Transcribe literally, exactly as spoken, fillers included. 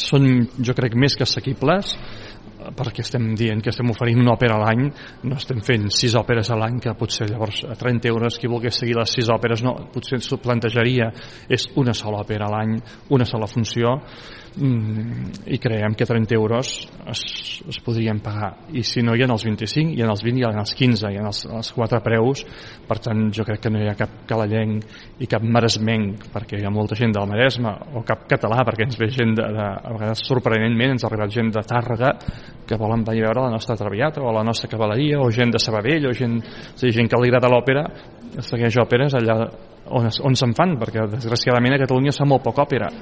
són, jo crec, més que assequibles, perquè estem dient que estem oferint una òpera a l'any, no estem fent sis òperes a l'any, que potser llavors a trenta euros qui volgués seguir les sis òperes no, potser s'ho plantejaria, és una sola òpera a l'any, una sola funció, i creiem que trenta euros es, es podrien pagar, i si no hi ha els vint-i-cinc, hi ha els vint, hi ha els quinze, hi ha els, els quatre preus. Per tant jo crec que no hi ha cap calallenc i cap maresmenc, perquè hi ha molta gent del Maresme, o cap català, perquè ens ve gent de, de, a vegades sorprenentment ens ha arribat gent de Tàrrega que volen venir a veure la nostra Traviata o la nostra cavalleria, o gent de Sabadell, o gent, o sigui, gent que li agrada l'òpera, segueix òperes allà on, on se'n fan, perquè desgraciadament a Catalunya es fa molt poca òpera.